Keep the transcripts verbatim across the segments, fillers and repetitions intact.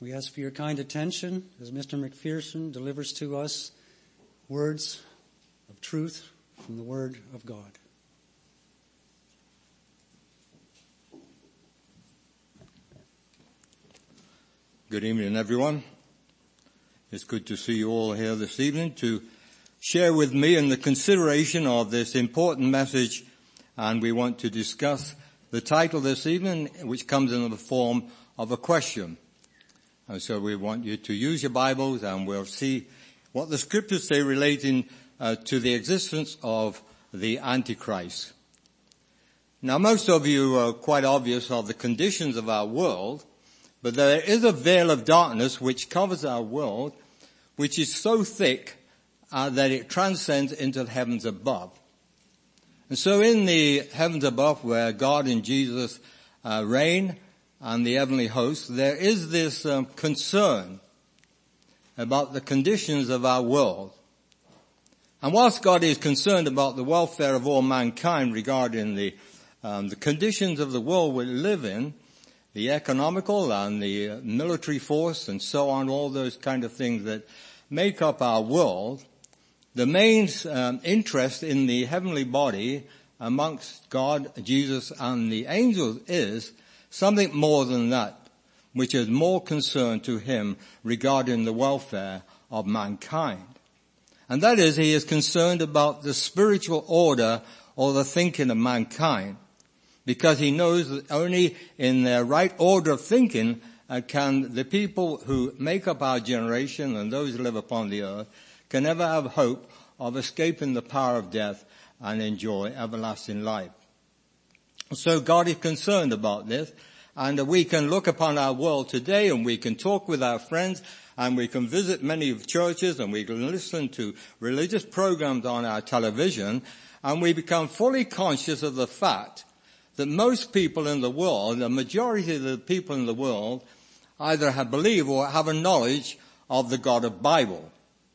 We ask for your kind attention as Mister McPherson delivers to us words of truth from the Word of God. Good evening, everyone. It's good to see you all here this evening to share with me in the consideration of this important message, and we want to discuss the title this evening, which comes in the form of a question. And so we want you to use your Bibles, and we'll see what the scriptures say relating uh, to the existence of the Antichrist. Now, most of you are quite obvious of the conditions of our world, but there is a veil of darkness which covers our world, which is so thick uh, that it transcends into the heavens above. And so in the heavens above, where God and Jesus uh, reign and the heavenly hosts, there is this um, concern about the conditions of our world. And whilst God is concerned about the welfare of all mankind regarding the um, the conditions of the world we live in, the economical and the uh, military force and so on, all those kind of things that make up our world, the main um, interest in the heavenly body amongst God, Jesus, and the angels is something more than that, which is more concerned to him regarding the welfare of mankind. And that is, he is concerned about the spiritual order or the thinking of mankind, because he knows that only in their right order of thinking uh, can the people who make up our generation and those who live upon the earth can ever have hope of escaping the power of death and enjoy everlasting life. So God is concerned about this, and we can look upon our world today and we can talk with our friends and we can visit many churches and we can listen to religious programs on our television, and we become fully conscious of the fact that most people in the world, the majority of the people in the world, either have believed or have a knowledge of the God of Bible.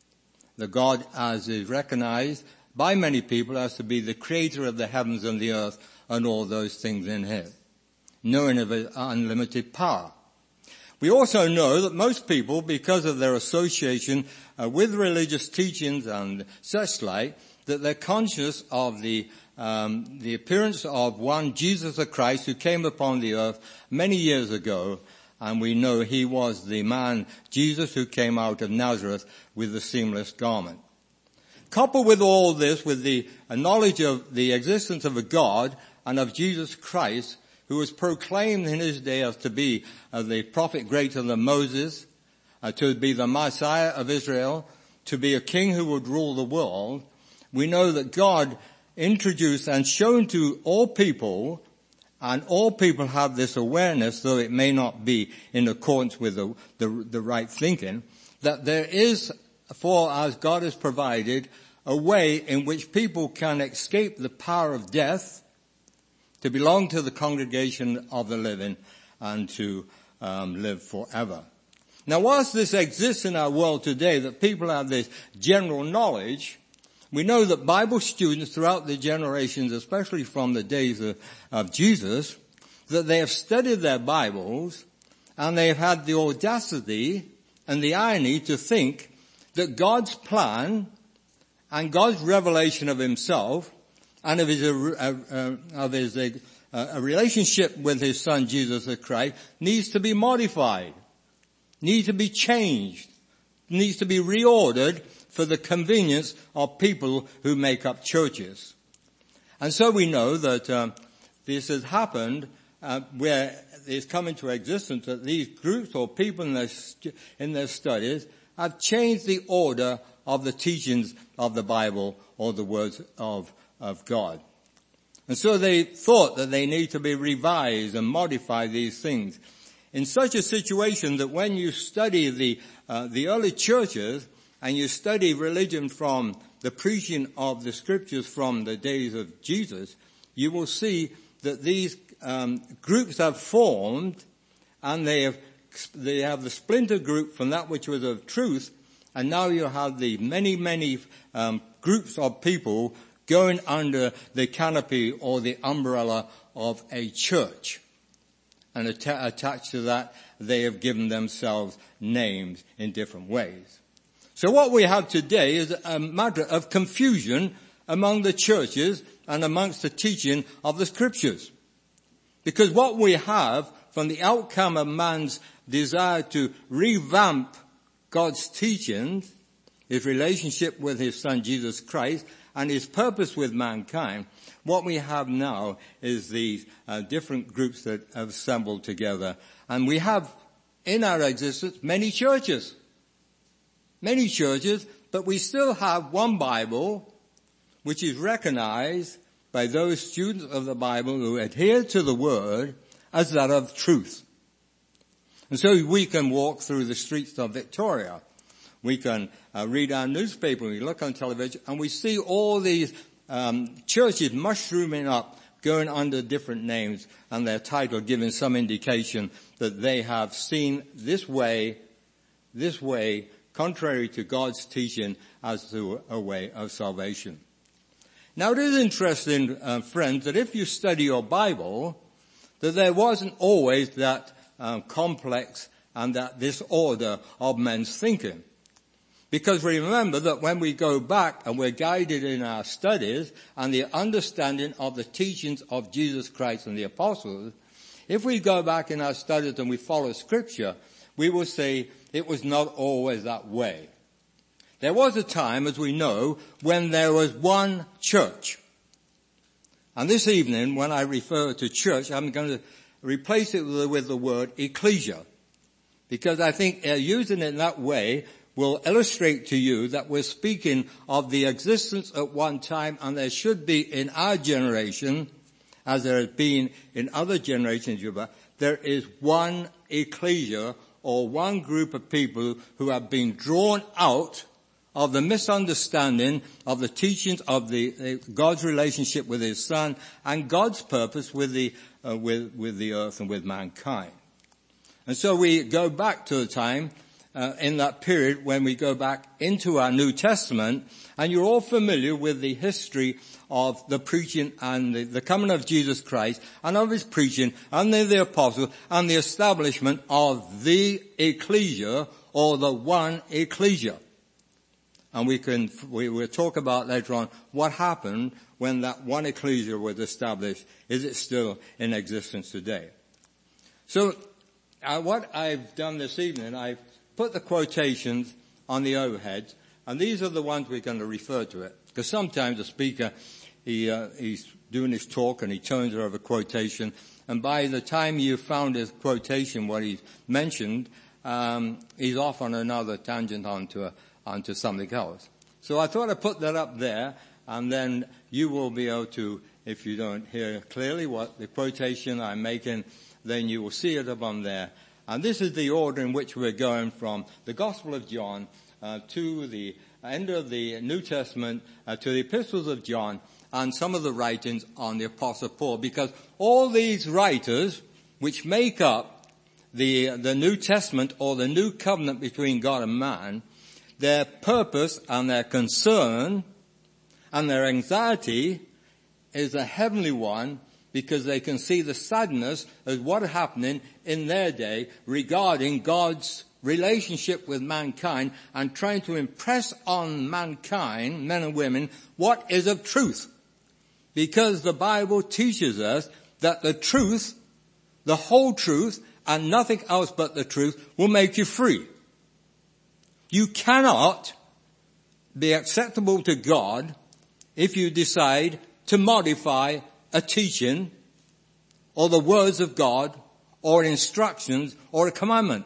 The God as is recognized by many people as to be the creator of the heavens and the earth and all those things in him, knowing of his unlimited power. We also know that most people, because of their association uh, with religious teachings and such like, that they're conscious of the um, the appearance of one Jesus the Christ who came upon the earth many years ago, and we know he was the man Jesus who came out of Nazareth with the seamless garment. Coupled with all this, with the knowledge of the existence of a God and of Jesus Christ, who was proclaimed in his day as to be uh, the prophet greater than Moses, uh, to be the Messiah of Israel, to be a king who would rule the world, we know that God introduced and shown to all people, and all people have this awareness, though it may not be in accordance with the, the, the right thinking, that there is, for as God has provided, a way in which people can escape the power of death, to belong to the congregation of the living, and to um, live forever. Now, whilst this exists in our world today, that people have this general knowledge, we know that Bible students throughout the generations, especially from the days of, of Jesus, that they have studied their Bibles and they have had the audacity and the irony to think that God's plan and God's revelation of himself and of his, uh, uh, of his uh, a relationship with his son Jesus Christ needs to be modified, needs to be changed, needs to be reordered for the convenience of people who make up churches. And so we know that um, this has happened uh, where it's come into existence that these groups or people in their, st- in their studies have changed the order of the teachings of the Bible or the words of, of God. And so they thought that they need to be revised and modify these things in such a situation that when you study the uh, the early churches and you study religion from the preaching of the scriptures from the days of Jesus, you will see that these um, groups have formed, and they have they have the splinter group from that which was of truth, and now you have the many, many um, groups of people going under the canopy or the umbrella of a church. and atta- attached to that, they have given themselves names in different ways. So what we have today is a matter of confusion among the churches and amongst the teaching of the scriptures. Because what we have from the outcome of man's desire to revamp God's teachings, his relationship with his son Jesus Christ, and his purpose with mankind, what we have now is these uh, different groups that have assembled together. And we have in our existence many churches. Many churches, but we still have one Bible which is recognized by those students of the Bible who adhere to the Word as that of truth. And so we can walk through the streets of Victoria. We can uh, read our newspaper, we look on television, and we see all these um, churches mushrooming up, going under different names, and their title giving some indication that they have seen this way, this way, contrary to God's teaching, as to a way of salvation. Now it is interesting, uh, friends, that if you study your Bible, that there wasn't always that uh, complex and that disorder of men's thinking. Because remember that when we go back and we're guided in our studies and the understanding of the teachings of Jesus Christ and the apostles, if we go back in our studies and we follow Scripture, we will see it was not always that way. There was a time, as we know, when there was one church. And this evening, when I refer to church, I'm going to replace it with the word ecclesia. Because I think uh, using it in that way will illustrate to you that we're speaking of the existence at one time, and there should be in our generation, as there has been in other generations, there is one ecclesia, or one group of people who have been drawn out of the misunderstanding of the teachings of the, uh, God's relationship with his son and God's purpose with the, uh, with, with the earth and with mankind. And so we go back to the time Uh, in that period when we go back into our New Testament, and you're all familiar with the history of the preaching and the, the coming of Jesus Christ and of his preaching and the, the apostles and the establishment of the ecclesia, or the one ecclesia. And we can, we will talk about later on what happened when that one ecclesia was established. Is it still in existence today? So uh, what I've done this evening, I've put the quotations on the overheads, and these are the ones we're going to refer to it. Because sometimes the speaker, he, uh, he's doing his talk and he turns over a quotation, and by the time you've found his quotation, what he's mentioned, um, he's off on another tangent onto, a, onto something else. So I thought I'd put that up there, and then you will be able to, if you don't hear clearly what the quotation I'm making, then you will see it up on there. And this is the order in which we're going from the Gospel of John uh, to the end of the New Testament, uh, to the epistles of John, and some of the writings on the Apostle Paul. Because all these writers, which make up the, the New Testament, or the new covenant between God and man, their purpose and their concern and their anxiety is a heavenly one, because they can see the sadness of what is happening in their day regarding God's relationship with mankind, and trying to impress on mankind, men and women, what is of truth. Because the Bible teaches us that the truth, the whole truth, and nothing else but the truth, will make you free. You cannot be acceptable to God if you decide to modify a teaching, or the words of God, or instructions, or a commandment.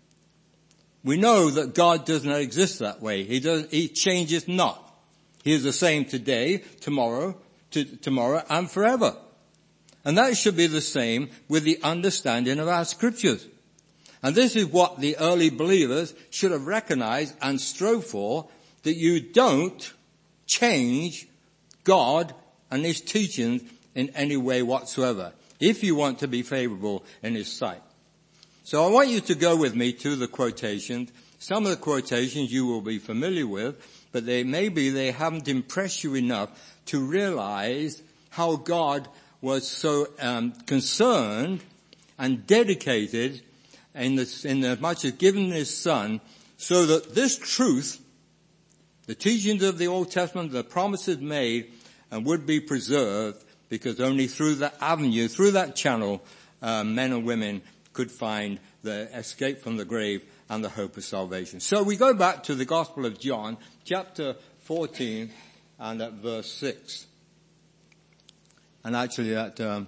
We know that God does not exist that way. He does, he changes not. He is the same today, tomorrow, to, tomorrow, and forever. And that should be the same with the understanding of our scriptures. And this is what the early believers should have recognized and strove for, that you don't change God and his teachings in any way whatsoever, if you want to be favorable in his sight. So I want you to go with me to the quotations. Some of the quotations you will be familiar with, but they maybe they haven't impressed you enough to realize how God was so um, concerned and dedicated in, the, in as much as given his Son, so that this truth, the teachings of the Old Testament, the promises made, and would be preserved, because only through that avenue, through that channel, uh, men and women could find the escape from the grave and the hope of salvation. So we go back to the Gospel of John, chapter fourteen, and at verse six. And actually that, um,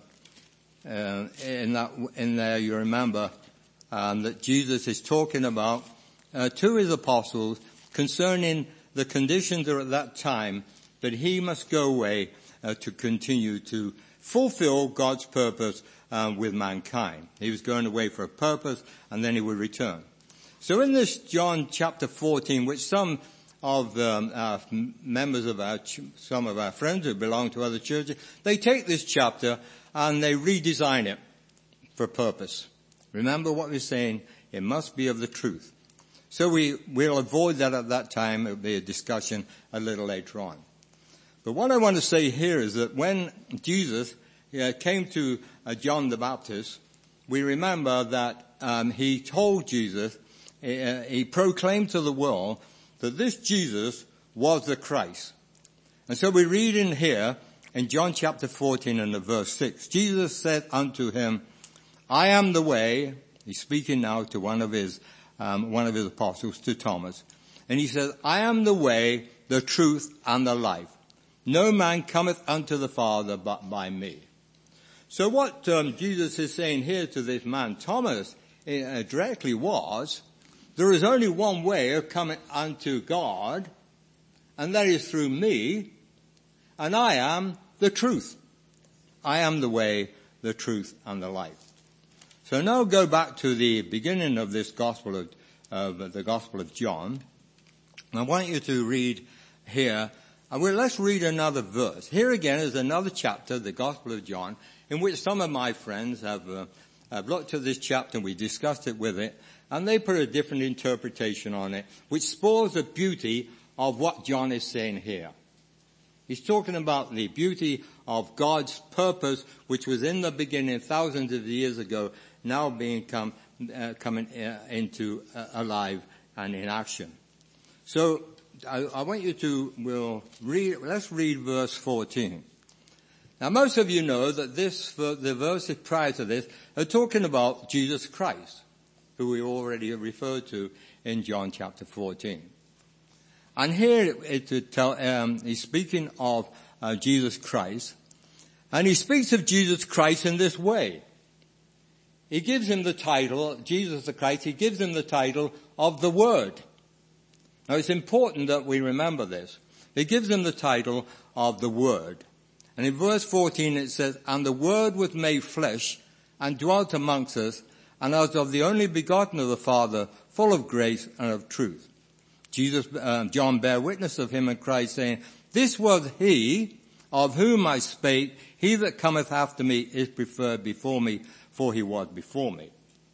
uh, in that, in there you remember, um, that Jesus is talking about, uh, to his apostles concerning the conditions at that time that he must go away, uh, to continue to fulfill God's purpose, uh, with mankind. He was going away for a purpose and then he would return. So in this John chapter fourteen, which some of um, our members of our, some of our friends who belong to other churches, they take this chapter and they redesign it for purpose. Remember what we're saying, it must be of the truth. So we, we'll avoid that at that time. It'll be a discussion a little later on. But what I want to say here is that when Jesus uh, came to uh, John the Baptist, we remember that um, he told Jesus, uh, he proclaimed to the world that this Jesus was the Christ. And so we read in here, in John chapter fourteen and the verse six, Jesus said unto him, I am the way. He's speaking now to one of his, um, one of his apostles, to Thomas. And he says, I am the way, the truth, and the life. No man cometh unto the Father but by me. So what um, Jesus is saying here to this man, Thomas, uh, directly was, there is only one way of coming unto God, and that is through me, and I am the truth. I am the way, the truth, and the life. So now go back to the beginning of this Gospel of, uh, the Gospel of John. I want you to read here, and well, let's read another verse. Here again is another chapter, the Gospel of John, in which some of my friends have, uh, have looked at this chapter, and we discussed it with it, and they put a different interpretation on it, which spoils the beauty of what John is saying here. He's talking about the beauty of God's purpose, which was in the beginning thousands of years ago, now being come, uh, coming uh, into uh, alive and in action. So I, I want you to, we'll read, let's read verse fourteen. Now most of you know that this, the verses prior to this are talking about Jesus Christ, who we already referred to in John chapter fourteen. And here it, it tell, um, he's speaking of uh, Jesus Christ, and he speaks of Jesus Christ in this way. He gives him the title, Jesus the Christ, he gives him the title of the Word. Now it's important that we remember this. He gives him the title of the Word. And in verse fourteen it says, and the Word was made flesh and dwelt amongst us, and as of the only begotten of the Father, full of grace and of truth. Jesus, uh, John bare witness of him and cried, saying, this was he of whom I spake, he that cometh after me is preferred before me, for he was before me.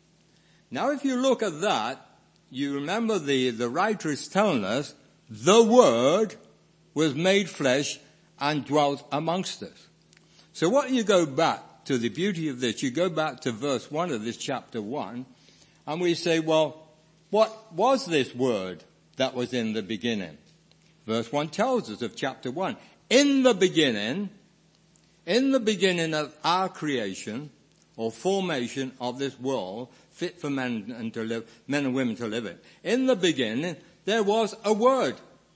Now if you look at that, you remember the, the writer is telling us, the Word was made flesh and dwelt amongst us. So what you go back to the beauty of this, you go back to verse one of this chapter one, and we say, well, what was this Word that was in the beginning? Verse one tells us of chapter one. In the beginning, in the beginning of our creation, or formation of this world, fit for men and to live, men and women to live in. In the beginning, there was a Word.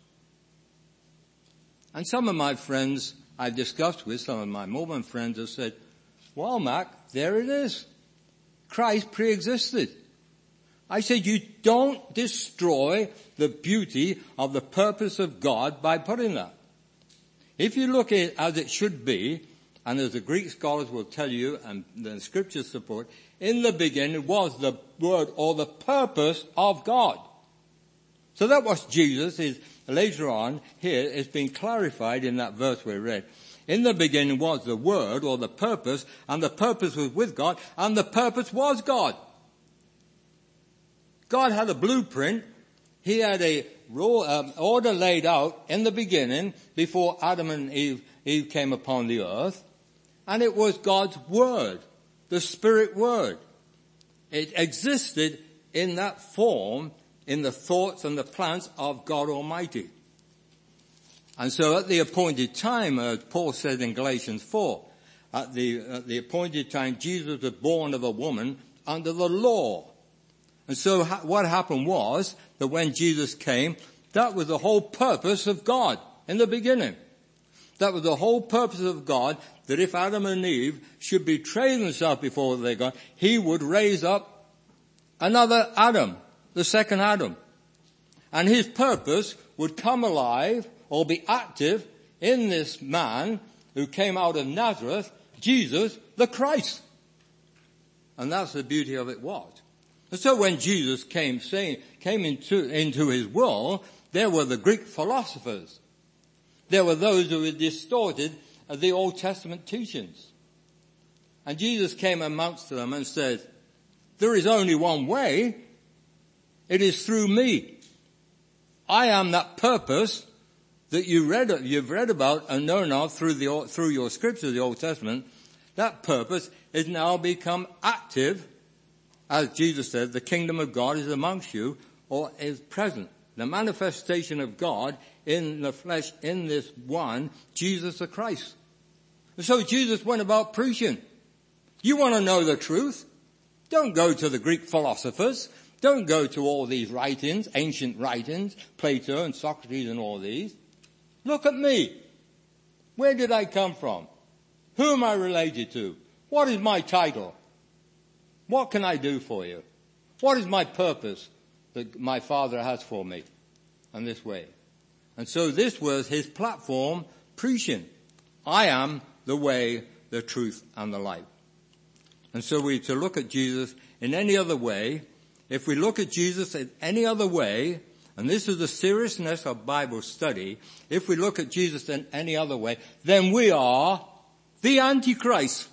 And some of my friends I've discussed with, some of my Mormon friends have said, well, Mac, there it is. Christ pre-existed. I said, you don't destroy the beauty of the purpose of God by putting that. If you look at it as it should be, and as the Greek scholars will tell you, and the scriptures support, in the beginning was the Word or the purpose of God. So that was Jesus is later on here is being clarified in that verse we read. In the beginning was the Word or the purpose, and the purpose was with God, and the purpose was God. God had a blueprint. He had a raw, um, order laid out in the beginning before Adam and Eve, Eve came upon the earth. And it was God's Word, the Spirit Word. It existed in that form in the thoughts and the plans of God Almighty. And so at the appointed time, as Paul said in Galatians four, at the, at the appointed time, Jesus was born of a woman under the law. And so ha- what happened was that when Jesus came, that was the whole purpose of God in the beginning. That was the whole purpose of God, that if Adam and Eve should betray themselves before their God, he would raise up another Adam, the second Adam. And his purpose would come alive or be active in this man who came out of Nazareth, Jesus the Christ. And that's the beauty of it was. And so when Jesus came saying, came into, into his world, there were the Greek philosophers. There were those who had distorted the Old Testament teachings. And Jesus came amongst them and said, there is only one way. It is through me. I am that purpose that you read, you've read about and known of through the, through your scriptures, the Old Testament. That purpose is now become active. As Jesus said, the kingdom of God is amongst you, or is present. The manifestation of God in the flesh in this one, Jesus the Christ. And so Jesus went about preaching. You want to know the truth? Don't go to the Greek philosophers. Don't go to all these writings, ancient writings, Plato and Socrates and all these. Look at me. Where did I come from? Who am I related to? What is my title? What can I do for you? What is my purpose that my Father has for me? And this way. And so this was his platform preaching. I am the way, the truth, and the life. And so we to look at Jesus in any other way. If we look at Jesus in any other way, and this is the seriousness of Bible study, if we look at Jesus in any other way, then we are the Antichrist.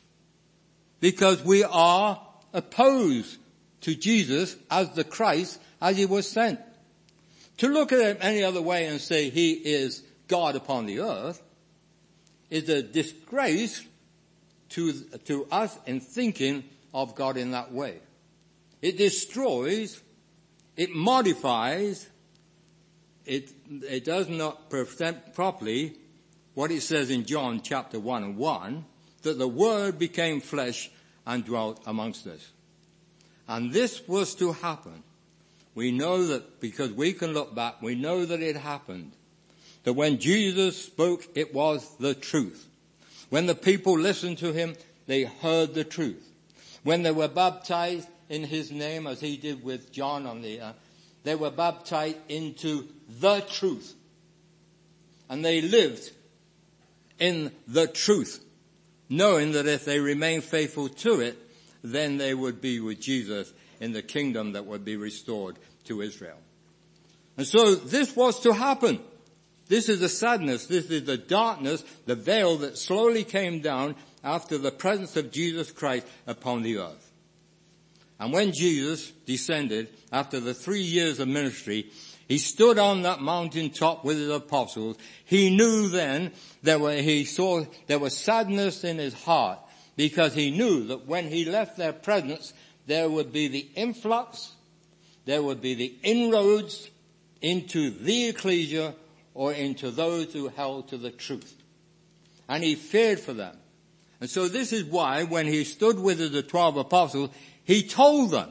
Because we are opposed to Jesus as the Christ, as he was sent. To look at him any other way and say he is God upon the earth is a disgrace to, to us in thinking of God in that way. It destroys, it modifies, it, it does not present properly what it says in John chapter one and one, that the Word became flesh and dwelt amongst us. And this was to happen. We know that because we can look back, we know that it happened. That when Jesus spoke, it was the truth. When the people listened to him, they heard the truth. When they were baptized in his name, as he did with John on the, uh, they were baptized into the truth. And they lived in the truth, knowing that if they remained faithful to it, then they would be with Jesus in the kingdom that would be restored to Israel. And so this was to happen. This is the sadness, this is the darkness, the veil that slowly came down after the presence of Jesus Christ upon the earth. And when Jesus descended after the three years of ministry, he stood on that mountaintop with his apostles. He knew then that when he saw there was sadness in his heart, because he knew that when he left their presence, there would be the influx, there would be the inroads into the ecclesia or into those who held to the truth. And he feared for them. And so this is why when he stood with the twelve apostles, he told them,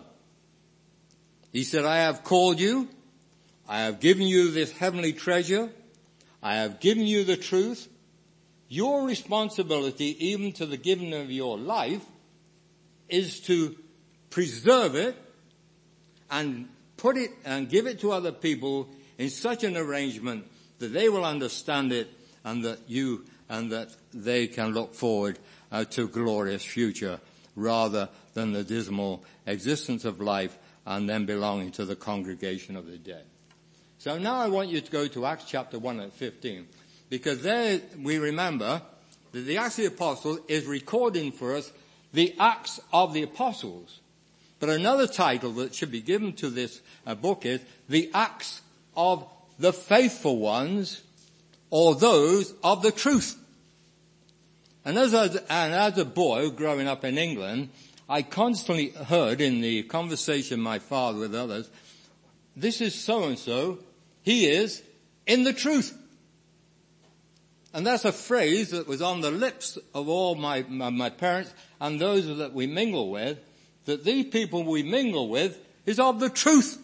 he said, I have called you, I have given you this heavenly treasure, I have given you the truth. Your responsibility, even to the giving of your life, is to preserve it and put it and give it to other people in such an arrangement that they will understand it and that you and that they can look forward uh, to a glorious future rather than the dismal existence of life and then belonging to the congregation of the dead. So now I want you to go to Acts chapter one and fifteen, because there we remember that the Acts of the Apostles is recording for us the Acts of the Apostles. But another title that should be given to this uh, book is the Acts of the Faithful Ones, or those of the truth. And as a, and as a boy growing up in England, I constantly heard in the conversation my father with others, this is so-and-so, he is in the truth. And that's a phrase that was on the lips of all my, my, my parents and those that we mingle with, that these people we mingle with is of the truth.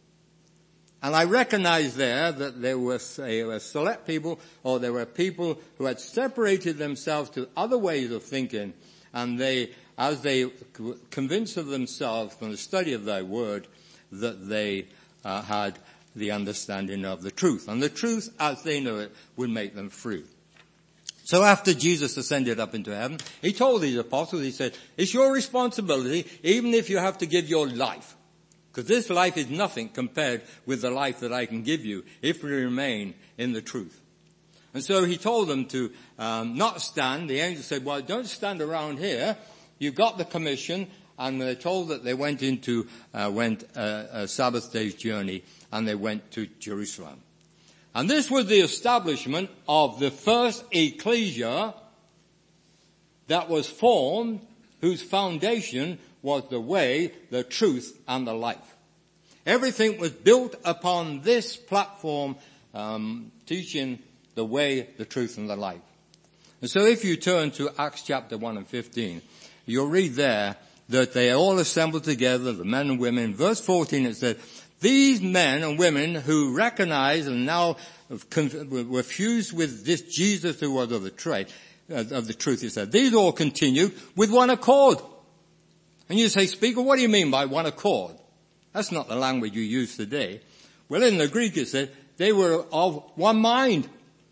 And I recognize there that there were, say, were select people, or there were people who had separated themselves to other ways of thinking, and they, as they convinced of themselves from the study of thy word, that they uh, had the understanding of the truth. And the truth, as they know it, would make them free. So after Jesus ascended up into heaven, he told these apostles, he said, it's your responsibility, even if you have to give your life. Because this life is nothing compared with the life that I can give you if we remain in the truth. And so he told them to um, not stand. The angel said, well, don't stand around here. You've got the commission. And they're told that they went into, uh, went uh, a Sabbath day's journey, and they went to Jerusalem. And this was the establishment of the first ecclesia that was formed, whose foundation was the way, the truth, and the life. Everything was built upon this platform, um, teaching the way, the truth, and the life. And so if you turn to Acts chapter one and fifteen, you'll read there that they all assembled together, the men and women. Verse fourteen, it said, these men and women who recognized and now were fused with this Jesus who was of the trade, of the truth, he said, these all continued with one accord. And you say, speaker, what do you mean by one accord? That's not the language you use today. Well, in the Greek it said, they were of one mind.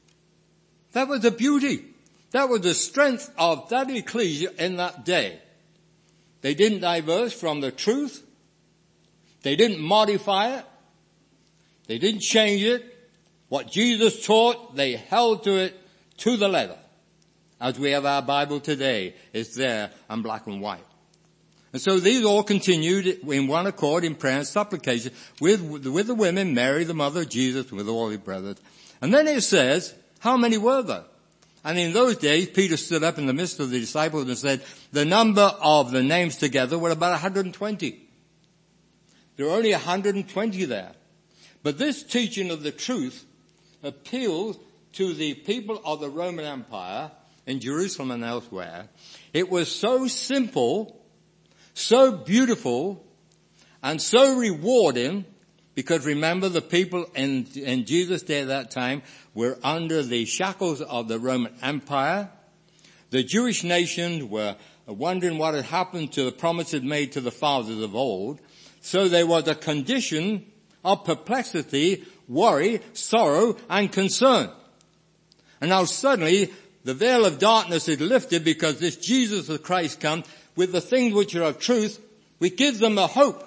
That was the beauty. That was the strength of that ecclesia in that day. They didn't diverge from the truth. They didn't modify it. They didn't change it. What Jesus taught, they held to it to the letter. As we have our Bible today, it's there in black and white. And so these all continued in one accord in prayer and supplication with, with the women, Mary, the mother of Jesus, with all his brothers. And then it says, how many were there? And in those days, Peter stood up in the midst of the disciples and said, the number of the names together were about one hundred twenty. There were only one hundred twenty there. But this teaching of the truth appealed to the people of the Roman Empire in Jerusalem and elsewhere. It was so simple, so beautiful, and so rewarding, because remember the people in, in Jesus' day at that time were under the shackles of the Roman Empire. The Jewish nations were wondering what had happened to the promises made to the fathers of old. So there was a condition of perplexity, worry, sorrow, and concern. And now suddenly the veil of darkness is lifted because this Jesus of Christ comes with the things which are of truth. We give them a hope.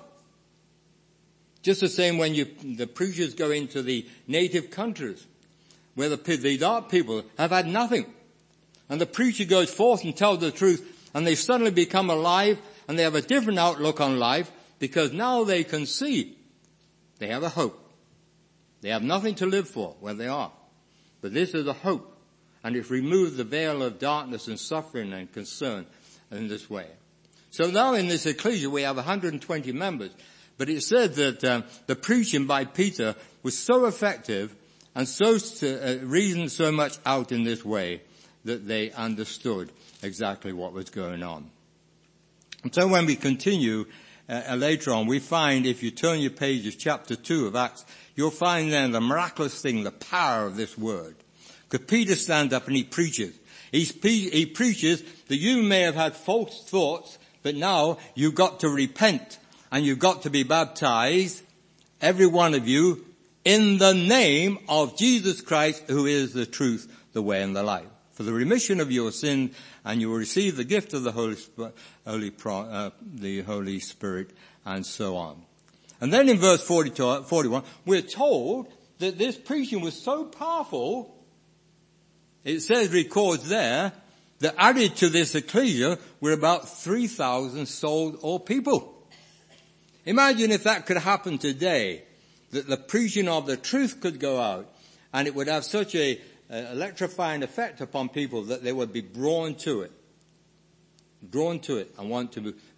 Just the same when you, the preachers go into the native countries where the, the dark people have had nothing. And the preacher goes forth and tells the truth, and they suddenly become alive, and they have a different outlook on life, because now they can see they have a hope. They have nothing to live for where they are. But this is a hope, and it removes the veil of darkness and suffering and concern in this way. So now in this ecclesia we have one hundred twenty members, but it said that um, the preaching by Peter was so effective and so uh, reasoned so much out in this way that they understood exactly what was going on. And so when we continue uh, later on, we find, if you turn your pages, chapter two of Acts, you'll find then the miraculous thing, the power of this word. Because Peter stands up and he preaches. He's, he preaches that you may have had false thoughts, but now you've got to repent and you've got to be baptized, every one of you, in the name of Jesus Christ, who is the truth, the way, and the life, for the remission of your sin, and you will receive the gift of the Holy, Holy, uh, the Holy Spirit, and so on. And then in verse forty-two, forty-one, we're told that this preaching was so powerful. It says, records there, that added to this ecclesia were about three thousand souls or people. Imagine if that could happen today, that the preaching of the truth could go out, and it would have such a uh, electrifying effect upon people that they would be drawn to it. Drawn to it and want to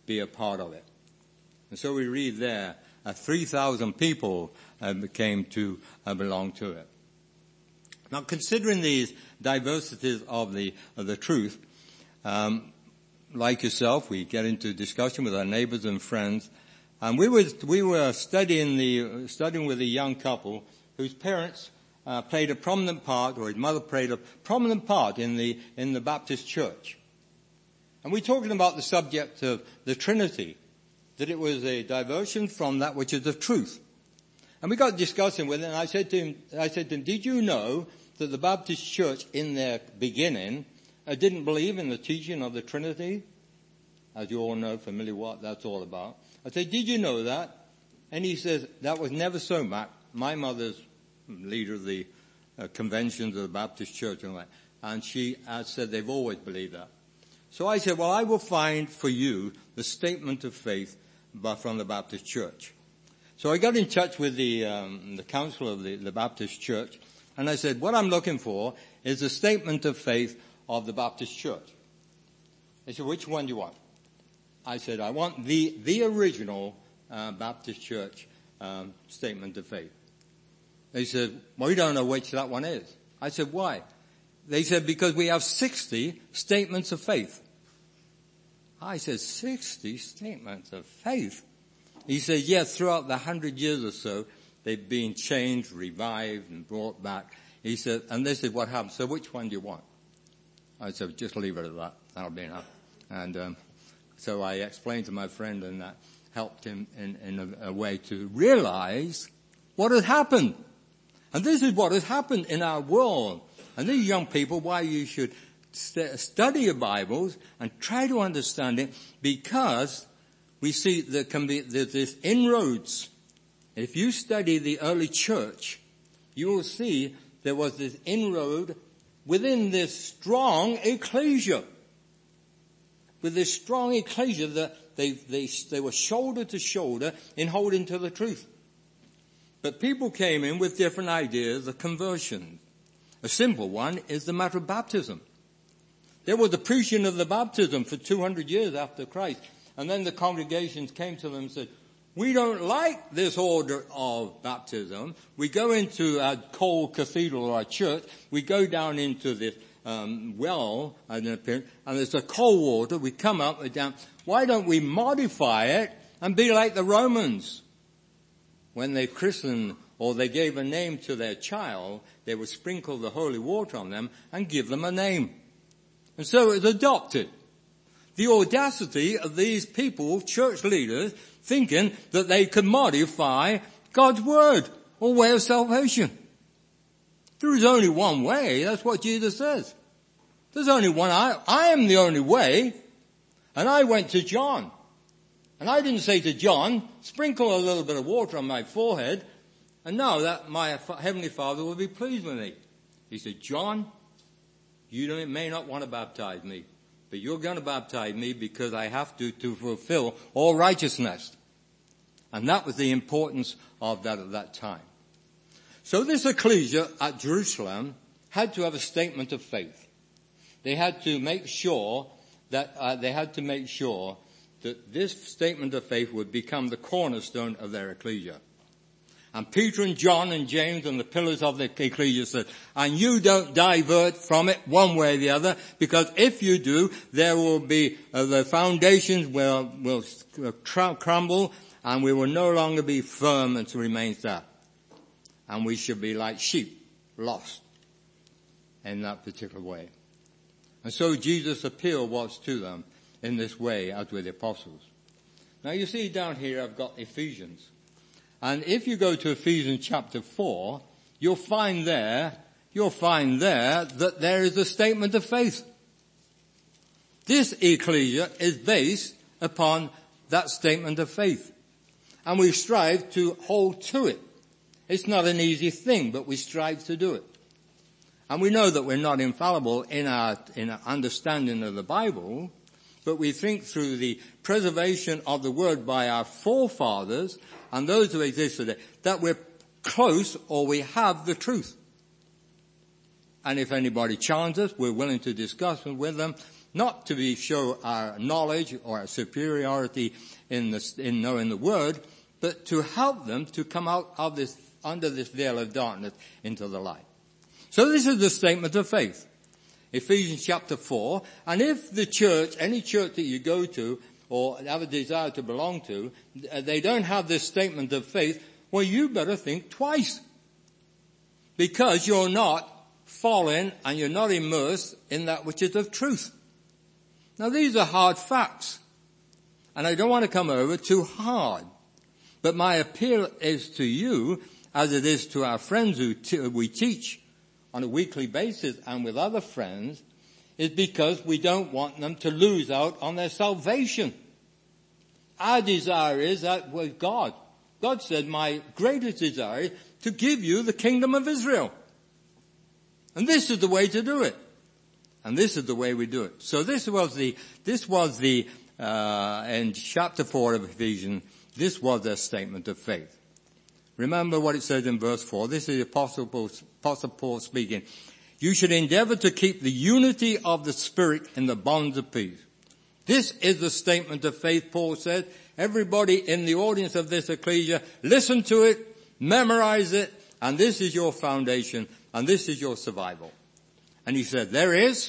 be a part of it. And so we read there, uh, three thousand people uh, came to uh, belong to it. Now, considering these diversities of the of the truth, um, like yourself, we get into discussion with our neighbors and friends, and we were we were studying the studying with a young couple whose parents uh, played a prominent part, or his mother played a prominent part in the in the Baptist church, and we're talking about the subject of the Trinity, that it was a diversion from that which is the truth. And we got discussing with him, and I said to him, I said to him, did you know that the Baptist church in their beginning uh, didn't believe in the teaching of the Trinity? As you all know, familiar what that's all about. I said, did you know that? And he says, that was never so, Mac. My mother's leader of the uh, conventions of the Baptist church and all that. And she uh, said they've always believed that. So I said, well, I will find for you the statement of faith by, from the Baptist church. So I got in touch with the, um, the council of the, the Baptist church, and I said, what I'm looking for is the statement of faith of the Baptist church. They said, which one do you want? I said, I want the, the original uh, Baptist church um, statement of faith. They said, well, we don't know which that one is. I said, why? They said, because we have sixty statements of faith. I said, sixty statements of faith? He said, yes, throughout the hundred years or so, they've been changed, revived, and brought back. He said, and they said, what happened? So which one do you want? I said, just leave it at that. That'll be enough. And um, so I explained to my friend, and that helped him in, in a, a way to realize what had happened. And this is what has happened in our world. And these young people, why you should st- study your Bibles and try to understand it, because we see there can be there's this inroads. If you study the early church, you will see there was this inroad within this strong ecclesia. With this strong ecclesia, that they, they, they were shoulder to shoulder in holding to the truth. But people came in with different ideas of conversion. A simple one is the matter of baptism. There was the preaching of the baptism for two hundred years after Christ. And then the congregations came to them and said, we don't like this order of baptism. We go into a cold cathedral or a church. We go down into this um, well, and there's a cold water. We come up and down. Why don't we modify it and be like the Romans? When they christened or they gave a name to their child, they would sprinkle the holy water on them and give them a name. And so it was adopted. The audacity of these people, church leaders, thinking that they could modify God's word or way of salvation. There is only one way. That's what Jesus says. There's only one. I, I am the only way. And I went to John. And I didn't say to John, sprinkle a little bit of water on my forehead, and now that my Heavenly Father will be pleased with me. He said, John, you may not want to baptize me, but you're going to baptize me because I have to, to fulfill all righteousness. And that was the importance of that at that time. So this ecclesia at Jerusalem had to have a statement of faith. They had to make sure that, uh, they had to make sure that this statement of faith would become the cornerstone of their ecclesia. And Peter and John and James and the pillars of the ecclesia said, and you don't divert from it one way or the other, because if you do, there will be, uh, the foundations will, will cr- crumble, and we will no longer be firm and to remain there. And we should be like sheep, lost in that particular way. And so Jesus' appeal was to them in this way, as with the apostles. Now you see down here I've got Ephesians. And if you go to Ephesians chapter four, you'll find there, you'll find there that there is a statement of faith. This ecclesia is based upon that statement of faith. And we strive to hold to it. It's not an easy thing, but we strive to do it. And we know that we're not infallible in our, in our understanding of the Bible, but we think through the preservation of the word by our forefathers and those who exist today, that we're close or we have the truth. And if anybody challenges us, we're willing to discuss with them. not to be show our knowledge or our superiority in the, in knowing the word, but to help them to come out of this, under this veil of darkness into the light. So this is the statement of faith. Ephesians chapter four. And if the church, any church that you go to or have a desire to belong to, they don't have this statement of faith, well, you better think twice. Because you're not fallen and you're not immersed in that which is of truth. Now these are hard facts. And I don't want to come over too hard. But my appeal is to you, as it is to our friends who t- we teach on a weekly basis and with other friends, is because we don't want them to lose out on their salvation. Our desire is that with God. God said, my greatest desire is to give you the kingdom of Israel. And this is the way to do it. And this is the way we do it. So this was the, this was the, uh, in chapter four of Ephesians, this was their statement of faith. Remember what it says in verse four. This is the Apostle Paul, Apostle Paul speaking. You should endeavor to keep the unity of the Spirit in the bonds of peace. This is the statement of faith, Paul said. Everybody in the audience of this ecclesia, listen to it, memorize it, and this is your foundation, and this is your survival. And he said, there is,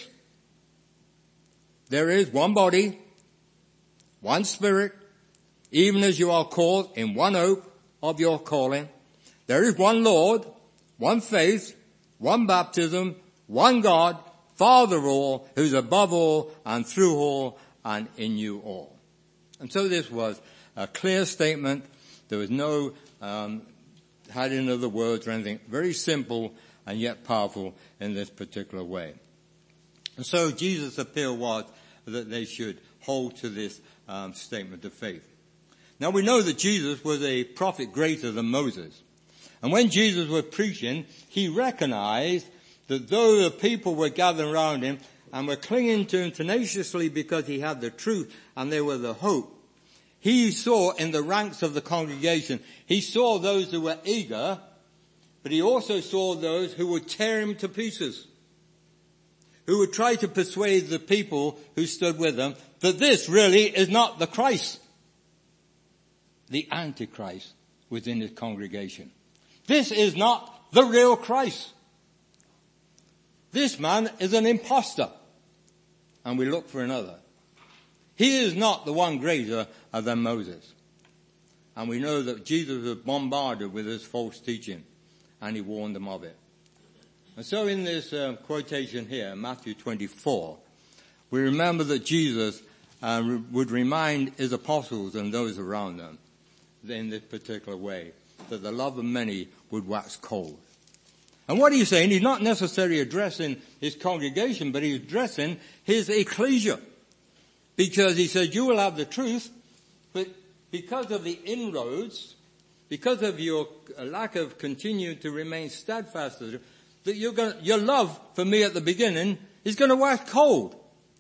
there is one body, one Spirit, even as you are called in one hope of your calling. There is one Lord, one faith, one baptism, one God, Father of all, who's above all and through all and in you all. And so this was a clear statement. There was no um, hiding of the words or anything. Very simple and yet powerful in this particular way. And so Jesus' appeal was that they should hold to this um, statement of faith. Now we know that Jesus was a prophet greater than Moses. And when Jesus was preaching, he recognized that though the people were gathering around him and were clinging to him tenaciously because he had the truth and they were the hope, he saw in the ranks of the congregation, he saw those who were eager, but he also saw those who would tear him to pieces, who would try to persuade the people who stood with them that this really is not the Christ. The Antichrist within his congregation. This is not the real Christ. This man is an impostor. And we look for another. He is not the one greater than Moses. And we know that Jesus was bombarded with his false teaching. And he warned them of it. And so in this uh, quotation here, Matthew twenty-four, we remember that Jesus uh, would remind his apostles and those around them in this particular way, that the love of many would wax cold. And what he's saying, he's not necessarily addressing his congregation, but he's addressing his ecclesia. Because he says, you will have the truth, but because of the inroads, because of your lack of continuing to remain steadfast, that you're going to, your love for me at the beginning is going to wax cold.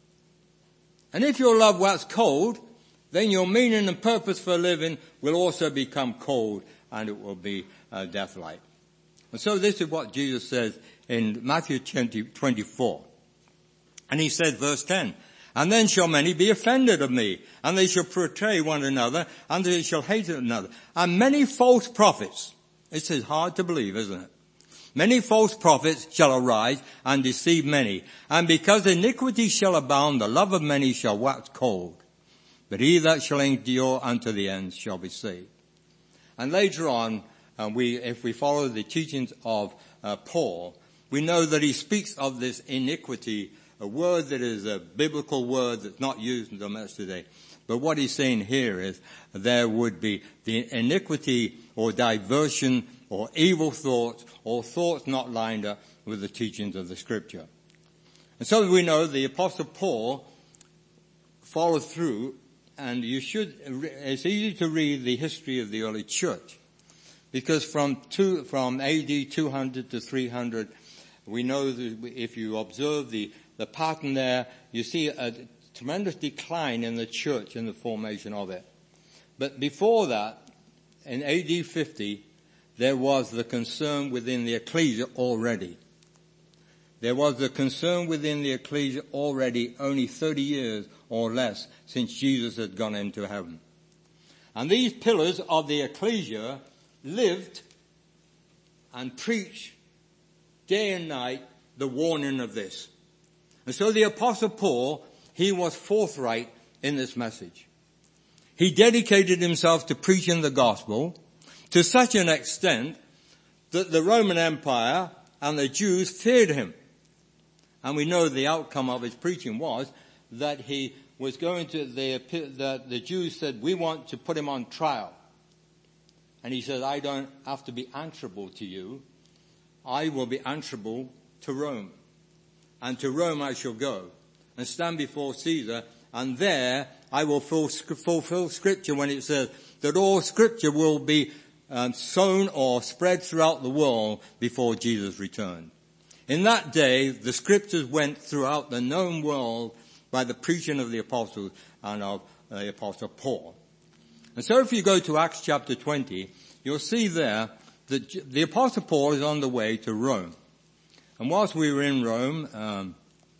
And if your love wax cold, then your meaning and purpose for living will also become cold, and it will be uh, death-like. And so this is what Jesus says in Matthew twenty-four. And he said, verse ten, and then shall many be offended of me, and they shall betray one another, and they shall hate one another. And many false prophets, this is hard to believe, isn't it? Many false prophets shall arise and deceive many. And because iniquity shall abound, the love of many shall wax cold. But he that shall endure unto the end shall be saved. And later on, uh, we, if we follow the teachings of uh, Paul, we know that he speaks of this iniquity, a word that is a biblical word that's not used so much today. But what he's saying here is there would be the iniquity or diversion or evil thoughts or thoughts not lined up with the teachings of the Scripture. And so we know the Apostle Paul followed through. And you should, it's easy to read the history of the early church. Because from two, from A D two hundred to three hundred, we know that if you observe the, the pattern there, you see a tremendous decline in the church in the formation of it. But before that, in A D fifty, there was the concern within the ecclesia already. there was a concern within the ecclesia already only thirty years or less since Jesus had gone into heaven. And these pillars of the ecclesia lived and preached day and night the warning of this. And so the Apostle Paul, he was forthright in this message. He dedicated himself to preaching the gospel to such an extent that the Roman Empire and the Jews feared him. And we know the outcome of his preaching was that he was going to, the, that the Jews said, we want to put him on trial. And he said, I don't have to be answerable to you. I will be answerable to Rome. And to Rome I shall go and stand before Caesar, and there I will fulfill Scripture when it says that all Scripture will be um, sown or spread throughout the world before Jesus returned. In that day, the Scriptures went throughout the known world by the preaching of the apostles and of the Apostle Paul. And so if you go to Acts chapter twenty, you'll see there that the Apostle Paul is on the way to Rome. And whilst we were in Rome, um,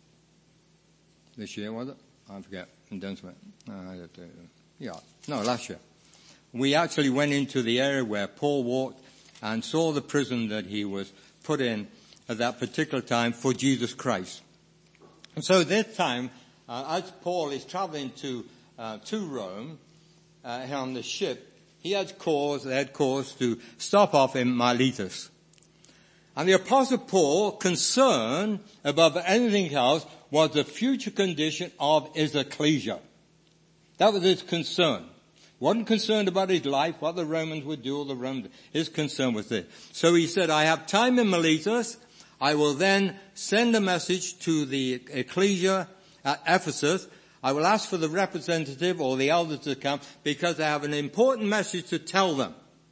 this year, was it? I forget. Uh, yeah, no, last year. We actually went into the area where Paul walked and saw the prison that he was put in at that particular time for Jesus Christ. And so this time, uh, as Paul is traveling to, uh, to Rome, uh, on the ship, he had cause, they had cause to stop off in Miletus. And the Apostle Paul, concerned above anything else, was the future condition of his ecclesia. That was his concern. He wasn't concerned about his life, what the Romans would do, or the Romans. His concern was this. So he said, I have time in Miletus. I will then send a message to the ecclesia at Ephesus. I will ask for the representative or the elders to come because I have an important message to tell them.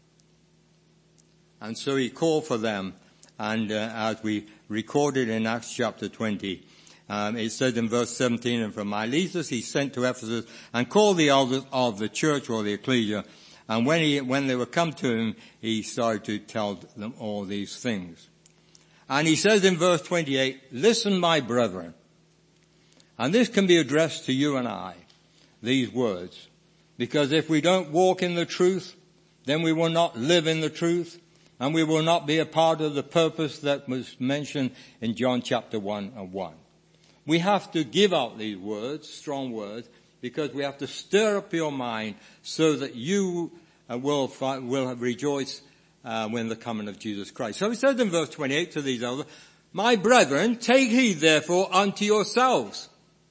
And so he called for them. And uh, as we recorded in Acts chapter twenty, um, it says in verse seventeen, and from Miletus he sent to Ephesus and called the elders of the church or the ecclesia. And when he, when they were come to him, he started to tell them all these things. And he says in verse twenty-eight, listen, my brethren. And this can be addressed to you and I, these words. Because if we don't walk in the truth, then we will not live in the truth. And we will not be a part of the purpose that was mentioned in John chapter one and one. We have to give out these words, strong words, because we have to stir up your mind so that you uh, will find, will rejoice uh, when the coming of Jesus Christ. So he says in verse twenty-eight to these elders, my brethren, take heed therefore unto yourselves.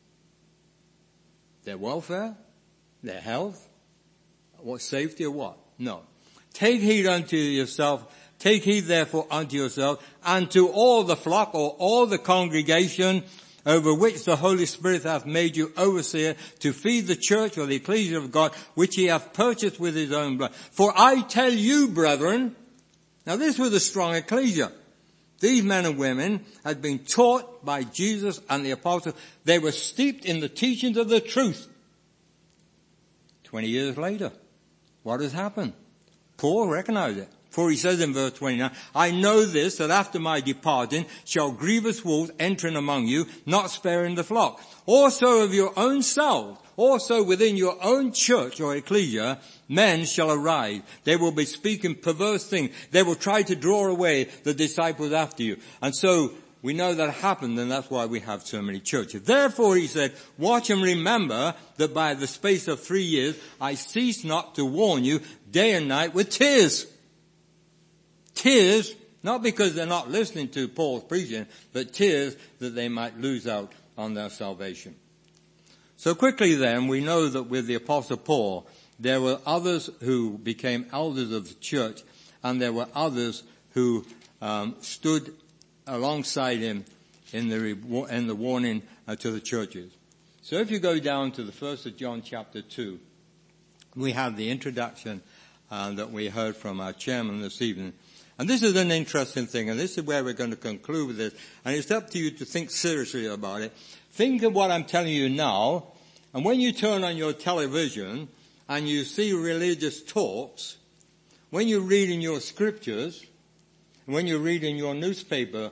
Their welfare, their health, what safety or what? No. Take heed unto yourself, take heed therefore unto yourself, and to all the flock or all the congregation over which the Holy Spirit hath made you overseer to feed the church or the ecclesia of God, which he hath purchased with his own blood. For I tell you, brethren, now this was a strong ecclesia. These men and women had been taught by Jesus and the apostles. They were steeped in the teachings of the truth. Twenty years later, what has happened? Paul recognized it. For he says in verse twenty-nine, I know this, that after my departing shall grievous wolves enter in among you, not sparing the flock. Also of your own selves, also within your own church or ecclesia, men shall arise. They will be speaking perverse things. They will try to draw away the disciples after you. And so we know that happened, and that's why we have so many churches. Therefore, he said, watch and remember that by the space of three years I cease not to warn you day and night with tears. Tears, not because they're not listening to Paul's preaching, but tears that they might lose out on their salvation. So quickly then, we know that with the Apostle Paul, there were others who became elders of the church, and there were others who um, stood alongside him in the, in the warning uh, to the churches. So if you go down to the first of John chapter two, we have the introduction uh, that we heard from our chairman this evening. And this is an interesting thing, and this is where we're going to conclude with this. And it's up to you to think seriously about it. Think of what I'm telling you now, and when you turn on your television and you see religious talks, when you read in your scriptures, when you read in your newspaper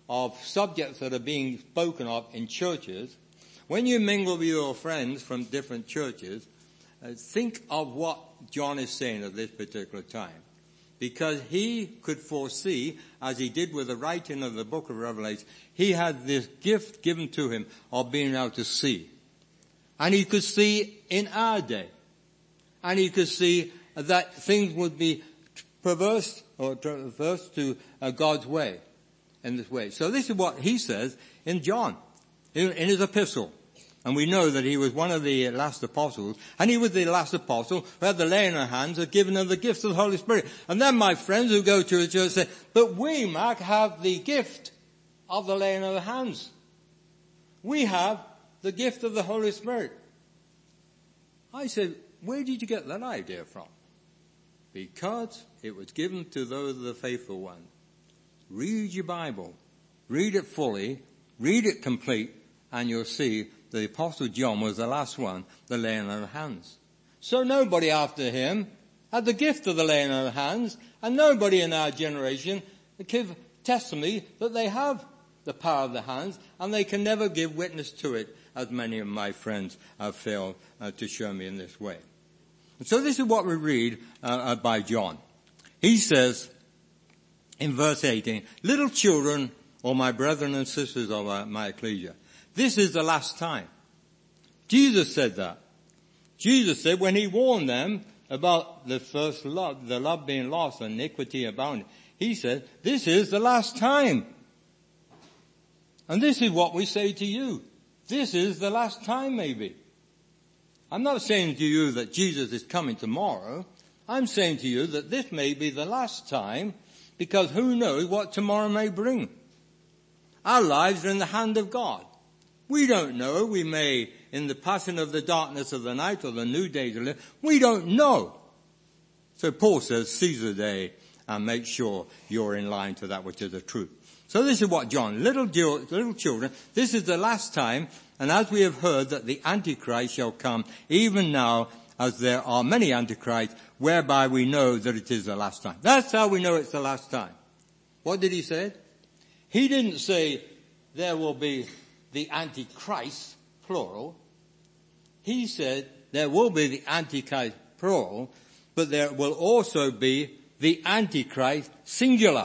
of subjects that are being spoken of in churches, when you mingle with your friends from different churches, uh, think of what John is saying at this particular time. Because he could foresee, as he did with the writing of the book of Revelation, he had this gift given to him of being able to see. And he could see in our day. And he could see that things would be perverse or perverse to uh, God's way in this way. So this is what he says in John, in, in his epistle. And we know that he was one of the last apostles, and he was the last apostle who had the laying on of hands and given of the gifts of the Holy Spirit. And then my friends who go to the church say, but we, Mark, have the gift of the laying on of hands. We have the gift of the Holy Spirit. I said, where did you get that idea from? Because it was given to those of the faithful ones. Read your Bible. Read it fully. Read it complete. And you'll see the Apostle John was the last one, the laying on of hands. So nobody after him had the gift of the laying on of hands, and nobody in our generation give testimony that they have the power of the hands, and they can never give witness to it, as many of my friends have failed uh, to show me in this way. And so this is what we read uh, by John. He says in verse eighteen, little children, or my brethren and sisters of uh, my ecclesia, this is the last time. Jesus said that. Jesus said when he warned them about the first love, the love being lost and iniquity abounding, he said, this is the last time. And this is what we say to you. This is the last time maybe. I'm not saying to you that Jesus is coming tomorrow. I'm saying to you that this may be the last time, because who knows what tomorrow may bring. Our lives are in the hand of God. We don't know. We may, in the passing of the darkness of the night or the new day to live, we don't know. So Paul says, seize the day and make sure you're in line to that which is the truth. So this is what John, little, little children, this is the last time, and as we have heard that the Antichrist shall come, even now as there are many Antichrists, whereby we know that it is the last time. That's how we know it's the last time. What did he say? He didn't say there will be the Antichrist, plural. He said there will be the Antichrist, plural, but there will also be the Antichrist, singular.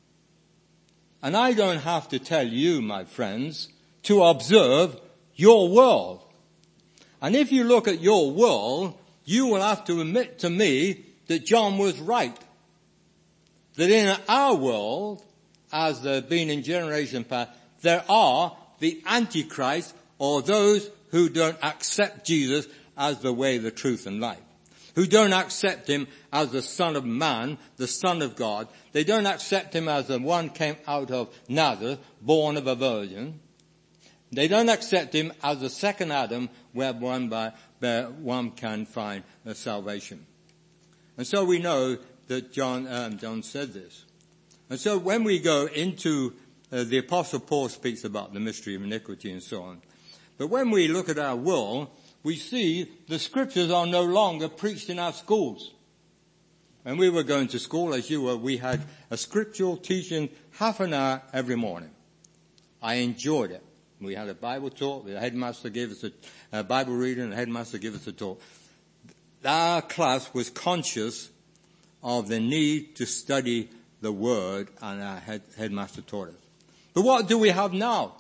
And I don't have to tell you, my friends, to observe your world. And if you look at your world, you will have to admit to me that John was right. That in our world, as there have been in generation past, there are the Antichrist, or those who don't accept Jesus as the way, the truth, and life. Who don't accept him as the Son of Man, the Son of God. They don't accept him as the one came out of Nazareth, born of a virgin. They don't accept him as the second Adam, where one, by, where one can find a salvation. And so we know that John, um, John said this. And so when we go into Uh, the Apostle Paul speaks about the mystery of iniquity and so on. But when we look at our world, we see the scriptures are no longer preached in our schools. When we were going to school, as you were, we had a scriptural teaching half an hour every morning. I enjoyed it. We had a Bible talk. The headmaster gave us a, a Bible reading, and the headmaster gave us a talk. Our class was conscious of the need to study the Word, and our head, headmaster taught us. But what do we have now?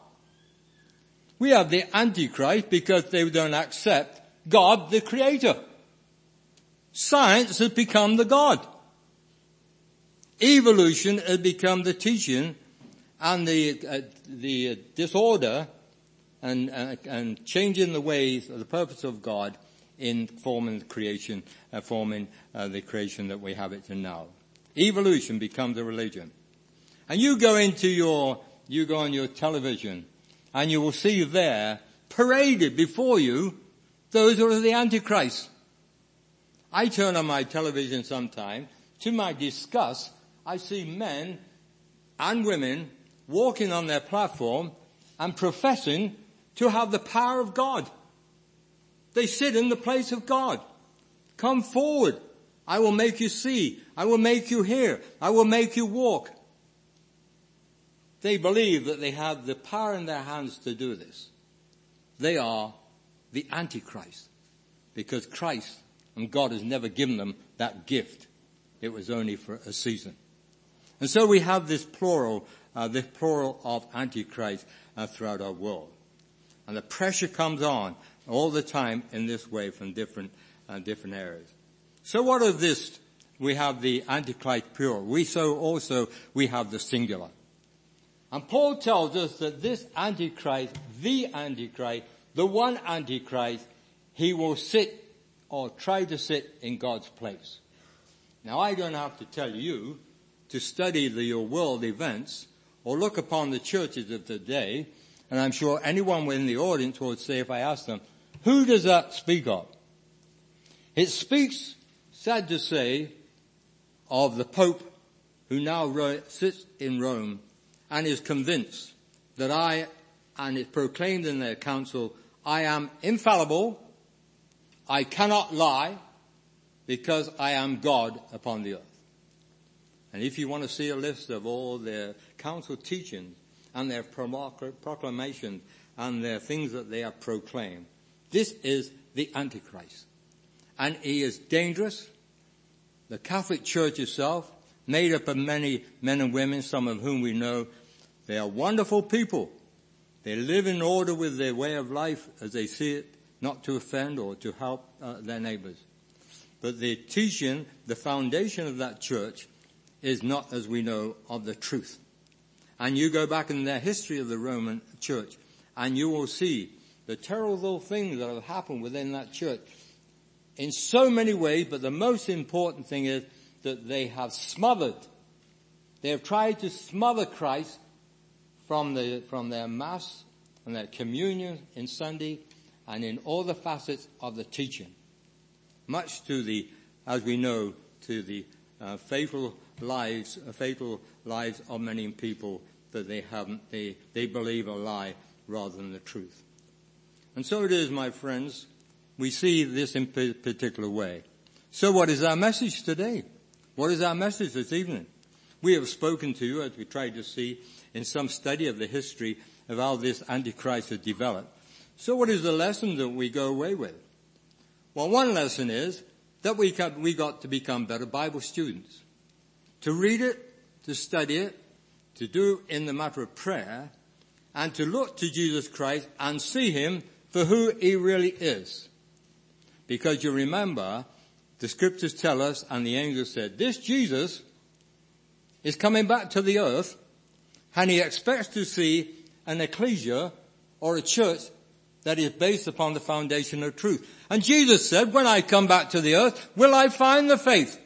We have the Antichrist because they don't accept God, the Creator. Science has become the God. Evolution has become the teaching, and the uh, the disorder and uh, and changing the ways of the purpose of God in forming the creation, uh, forming uh, the creation that we have it to now. Evolution becomes a religion. And you go into your, you go on your television and you will see there paraded before you those who are the Antichrist. I turn on my television sometime. To my disgust, I see men and women walking on their platform and professing to have the power of God. They sit in the place of God. Come forward. I will make you see. I will make you hear. I will make you walk. they believe that they have the power in their hands to do this. They are the Antichrist, because Christ and God has never given them that gift. It was only for a season. And so we have this plural, uh, this plural of Antichrist uh, throughout our world. And the pressure comes on all the time in this way from different, uh, different areas. So what of this? We have the Antichrist plural. We so also, we have the singular. And Paul tells us that this Antichrist, the Antichrist, the one Antichrist, he will sit or try to sit in God's place. Now I don't have to tell you to study the, your world events or look upon the churches of the day, and I'm sure anyone in the audience would say, if I ask them, who does that speak of? It speaks, sad to say, of the Pope who now ro- sits in Rome and is convinced that I, and it proclaimed in their council, I am infallible, I cannot lie, because I am God upon the earth. And if you want to see a list of all their council teachings and their proclamations and their things that they have proclaimed, this is the Antichrist. And he is dangerous. The Catholic Church itself, made up of many men and women, some of whom we know, they are wonderful people. They live in order with their way of life as they see it, not to offend or to help uh, their neighbors. But the teaching, the foundation of that church is not, as we know, of the truth. And you go back in the history of the Roman Church and you will see the terrible things that have happened within that church in so many ways, but the most important thing is that they have smothered, they have tried to smother Christ from the, from their mass and their communion in Sunday and in all the facets of the teaching. Much to the, as we know, to the uh, fatal lives, uh, fatal lives of many people that they haven't, they, they believe a lie rather than the truth. And so it is, my friends, we see this in a particular way. So what is our message today? What is our message this evening? We have spoken to you, as we tried to see in some study of the history of how this Antichrist has developed. So what is the lesson that we go away with? Well, one lesson is that we got, we got to become better Bible students. To read it, to study it, to do in the matter of prayer, and to look to Jesus Christ and see him for who he really is. Because you remember, the scriptures tell us, and the angel said, this Jesus is coming back to the earth, and he expects to see an ecclesia or a church that is based upon the foundation of truth. And Jesus said, when I come back to the earth, will I find the faith?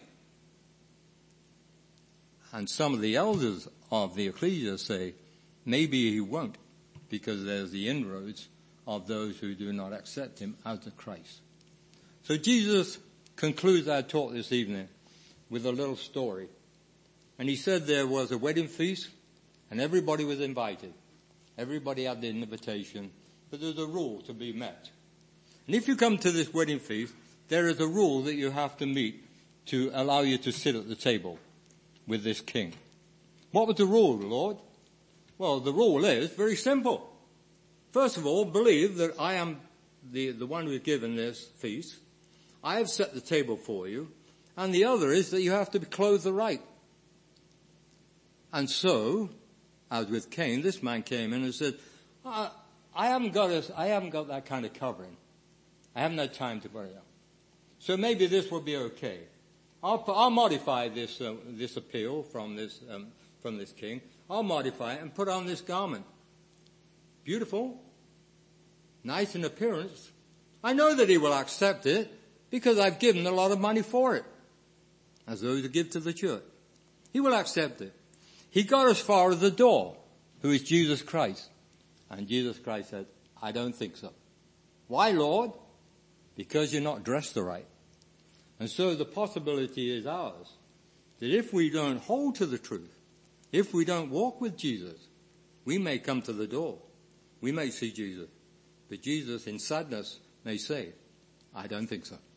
And some of the elders of the ecclesia say, maybe he won't, because there's the inroads of those who do not accept him as the Christ. So Jesus concludes our talk this evening with a little story. And he said there was a wedding feast and everybody was invited. Everybody had the invitation, but there's a rule to be met. And if you come to this wedding feast, there is a rule that you have to meet to allow you to sit at the table with this king. What was the rule, Lord? Well, the rule is very simple. First of all, believe that I am the, the one who is given this feast. I have set the table for you. And the other is that you have to be clothed right. And so, as with Cain, this man came in and said, I, I haven't got a, I haven't got that kind of covering. I haven't had time to put it up. So maybe this will be okay. I'll, I'll modify this, uh, this appeal from this, um, from this king. I'll modify it and put on this garment. Beautiful. Nice in appearance. I know that he will accept it because I've given a lot of money for it. As those who give to the church. He will accept it. He got as far as the door, who is Jesus Christ. And Jesus Christ said, I don't think so. Why, Lord? Because you're not dressed right. And so the possibility is ours that if we don't hold to the truth, if we don't walk with Jesus, we may come to the door. We may see Jesus. But Jesus, in sadness, may say, I don't think so.